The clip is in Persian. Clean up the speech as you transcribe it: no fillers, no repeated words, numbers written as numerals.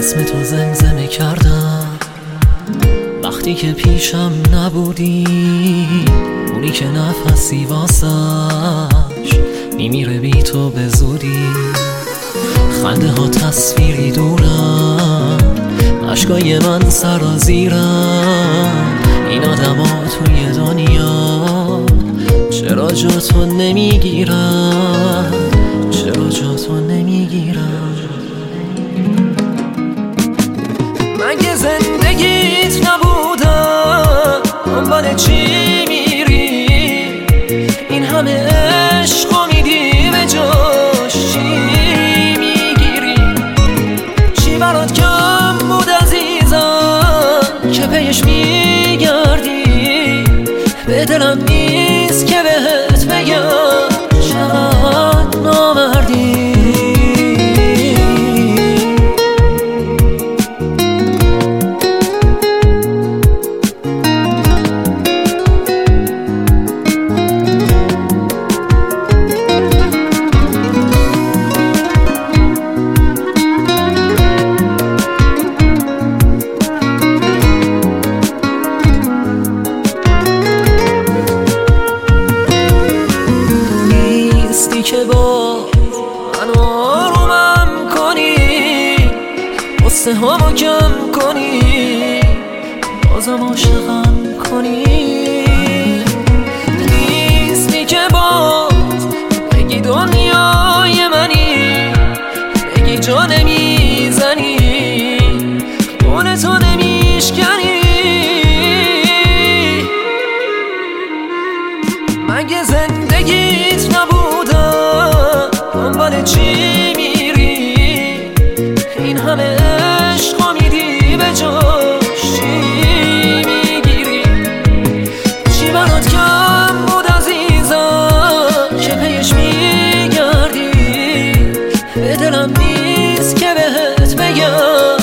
اسم تو زمزمه کردم وقتی که پیشم نبودی، اونی که نفسی واسش میمیره بی تو به زودی. خنده ها تصویری دورن، اشکای من سرازیرن. این آدم ها توی دنیا چرا جا تو نمیگیرن، چرا جا تو نمیگیرن؟ مگه زندگیت نبودم دنبال چی میری؟ این همه عشقو میدی به جاش چی میگیری؟ چی برات کم بود عزیزم که پیش میگردی؟ به دلم نیست که بهت بگم چقدر نامردی. که با من آرومم کنی، قصه هامو کم کنی، بازم عاشقم کنی. نیستی که باز بگی دنیای منی، بگی جا نمیزنی، خون تو نمیشکنی. مگه زندگیت نبودم دنبال چی میری؟ این همه عشقو میدی به جاش چی میگیری؟ چی برات کم بود عزیزم که پیش میگردی؟ به دلم نیست که بهت بگم